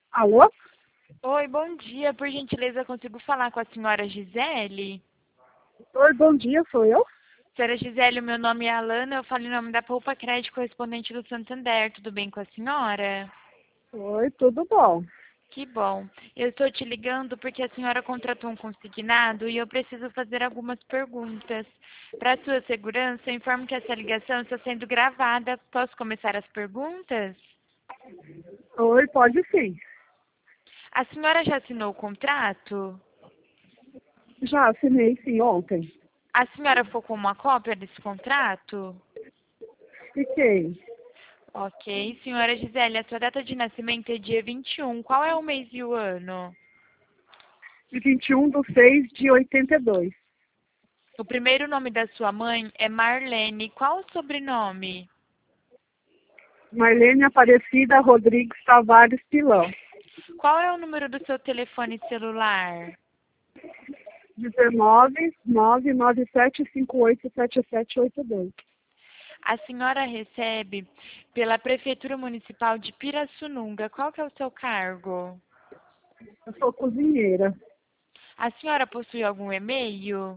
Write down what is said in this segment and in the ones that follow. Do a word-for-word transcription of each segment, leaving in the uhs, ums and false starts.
Alô? Oi, bom dia. Por gentileza, consigo falar com a senhora Gisele? Oi, bom dia, sou eu? Senhora Gisele, o meu nome é Alana, eu falo em nome da Poupa Crédito correspondente do Santander. Tudo bem com a senhora? Oi, tudo bom? Que bom. Eu estou te ligando porque a senhora contratou um consignado e eu preciso fazer algumas perguntas. Para sua segurança, eu informo que essa ligação está sendo gravada. Posso começar as perguntas? Oi, pode sim. A senhora já assinou o contrato? Já assinei sim ontem. A senhora ficou com uma cópia desse contrato? Fiquei. Ok. Senhora Gisele, a sua data de nascimento é dia vinte e um. Qual é o mês e o ano? De vinte e um de seis de oitenta e dois. O primeiro nome da sua mãe é Marlene. Qual o sobrenome? Marlene Aparecida Rodrigues Tavares Pilão. Qual é o número do seu telefone celular? dezenove, nove nove sete cinco oito sete sete oito dois. A senhora recebe pela Prefeitura Municipal de Pirassununga. Qual que é o seu cargo? Eu sou cozinheira. A senhora possui algum e-mail?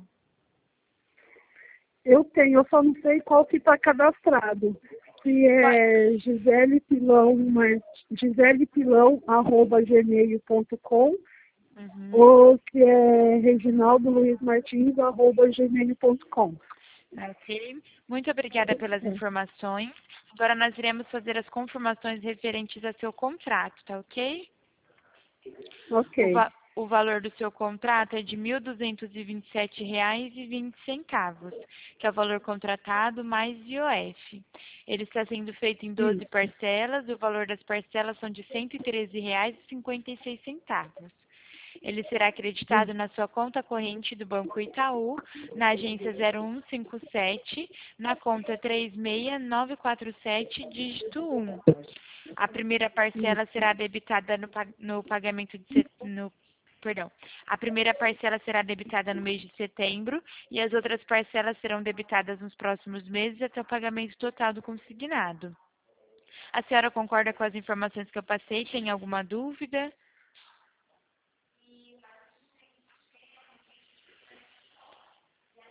Eu tenho, eu só não sei qual que está cadastrado. Se Qual- é Gisele Pilão, mas Gisele Pilão, arroba gmail ponto com. Uhum. Ou se é Reginaldo Luiz Martins, arroba gmail ponto com. Ok. Muito obrigada pelas informações. Agora nós iremos fazer as confirmações referentes a seu contrato, tá ok? O, Ok. va- o valor do seu contrato é de mil duzentos e vinte e sete reais e vinte centavos, que é o valor contratado mais I O F. Ele está sendo feito em doze Isso. parcelas, e o valor das parcelas são de cento e treze reais e cinquenta e seis centavos. Ele será acreditado na sua conta corrente do Banco Itaú, na agência zero um cinco sete, na conta três seis nove quatro sete, dígito um. A primeira parcela Isso. será debitada no, pa- no pagamento de set- no, perdão. A primeira parcela será debitada no mês de setembro e as outras parcelas serão debitadas nos próximos meses até o pagamento total do consignado. A senhora concorda com as informações que eu passei? Tem alguma dúvida?